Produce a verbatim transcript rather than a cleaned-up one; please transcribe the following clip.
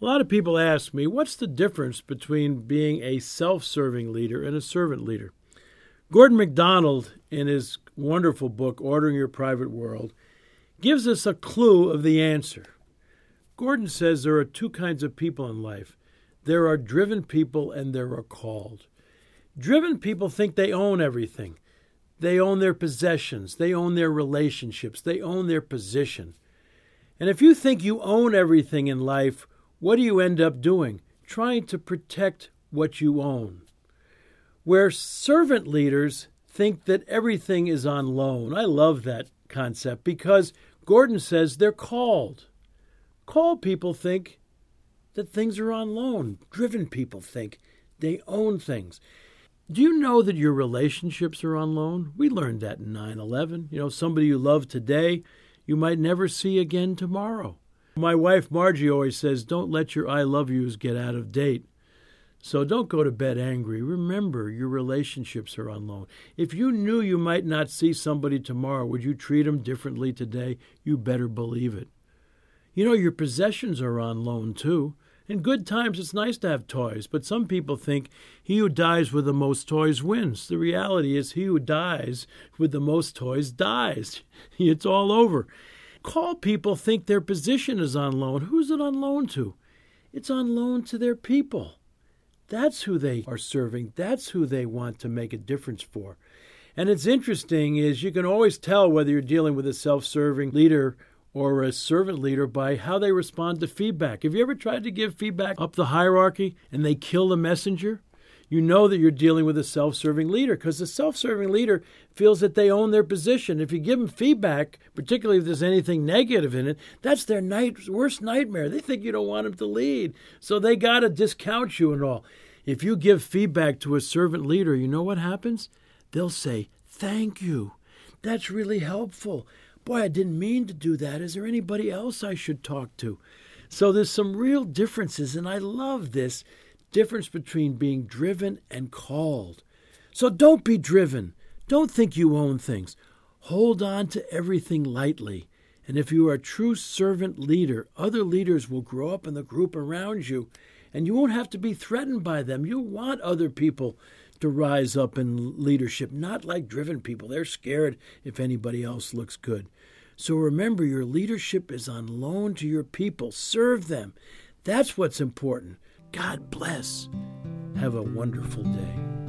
A lot of people ask me, what's the difference between being a self-serving leader and a servant leader? Gordon MacDonald, in his wonderful book, Ordering Your Private World, gives us a clue of the answer. Gordon says there are two kinds of people in life. There are driven people and there are called. Driven people think they own everything. They own their possessions. They own their relationships. They own their position. And if you think you own everything in life, what do you end up doing? Trying to protect what you own. Where servant leaders think that everything is on loan. I love that concept because Gordon says they're called. Called people think that things are on loan. Driven people think they own things. Do you know that your relationships are on loan? We learned that in nine eleven. You know, somebody you love today, you might never see again tomorrow. My wife, Margie, always says, don't let your I love yous get out of date. So don't go to bed angry. Remember, your relationships are on loan. If you knew you might not see somebody tomorrow, would you treat them differently today? You better believe it. You know, your possessions are on loan, too. In good times, it's nice to have toys, but some people think he who dies with the most toys wins. The reality is he who dies with the most toys dies. It's all over. Called people think their position is on loan. Who's it on loan to? It's on loan to their people. That's who they are serving. That's who they want to make a difference for. And it's interesting is you can always tell whether you're dealing with a self-serving leader or a servant leader by how they respond to feedback. Have you ever tried to give feedback up the hierarchy and they kill the messenger? You know that you're dealing with a self-serving leader because the self-serving leader feels that they own their position. If you give them feedback, particularly if there's anything negative in it, that's their night, worst nightmare. They think you don't want them to lead, so they got to discount you and all. If you give feedback to a servant leader, you know what happens? They'll say, thank you. That's really helpful. Boy, I didn't mean to do that. Is there anybody else I should talk to? So there's some real differences, and I love this difference between being driven and called. So don't be driven. Don't think you own things. Hold on to everything lightly. And if you are a true servant leader, other leaders will grow up in the group around you, and you won't have to be threatened by them. You'll want other people to rise up in leadership, not like driven people. They're scared if anybody else looks good. So remember, your leadership is on loan to your people. Serve them. That's what's important. God bless. Have a wonderful day.